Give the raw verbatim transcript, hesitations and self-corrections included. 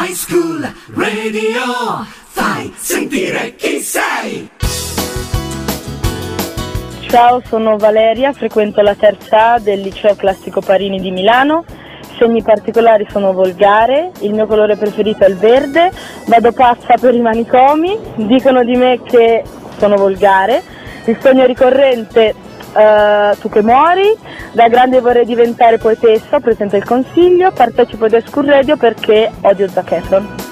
High School Radio, fai sentire chi sei. Ciao, sono Valeria, frequento la terza A del Liceo Classico Parini di Milano. Segni particolari sono volgare, il mio colore preferito è il verde, vado pazza per i manicomi, dicono di me che sono volgare, il sogno ricorrente uh, tu che muori, da grande vorrei diventare poetessa, presento il consiglio, partecipo ad High School Radio perché odio Zac Efron.